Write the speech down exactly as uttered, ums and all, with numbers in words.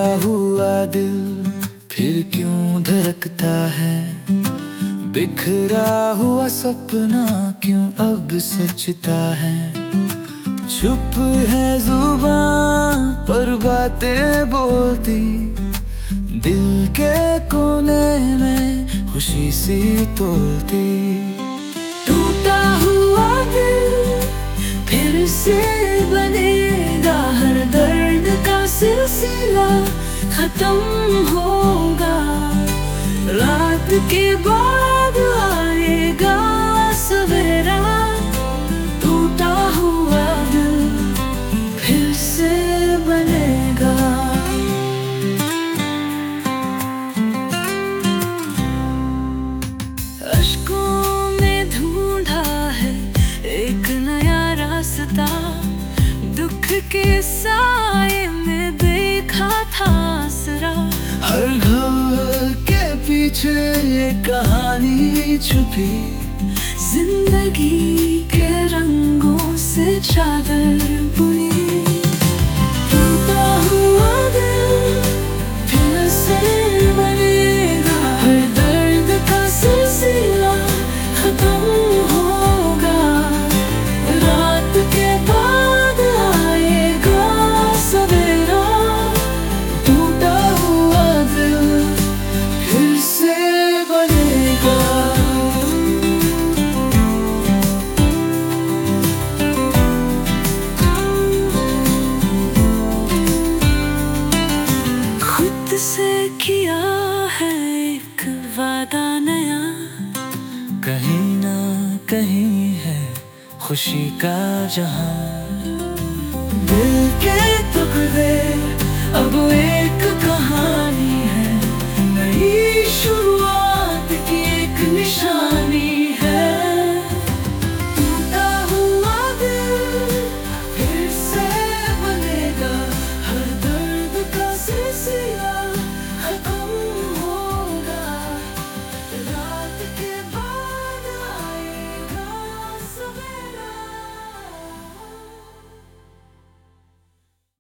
हुआ दिल फिर क्यों धड़कता है, बिखरा हुआ सपना क्यों अब सचता है। चुप है जुबान पर बातें बोलती, दिल के कोने में खुशी सी तोलती। टूटा हुआ दिल फिर से बनेगा, हर दर्द का सिलसिला खत्म होगा। रात के बाद आएगा सवेरा, टूटा हुआ दिल फिर से बनेगा। अश्कों में ढूंढा है एक नया रास्ता, दुख के साए में देखा था आसरा। हर घर के पीछे ये कहानी छुपी, जिंदगी के रंगों से चादर बुनी। टूटा हुआ दिल फिर से बनेगा, हर दर्द का सिलसिला खत्म होगा। रात के बाद आएगा सवेरा, टूटा हुआ दिल फिर से बनेगा। खुद से किया है एक वादा नया, कहीं ना कहीं है खुशी का जहां।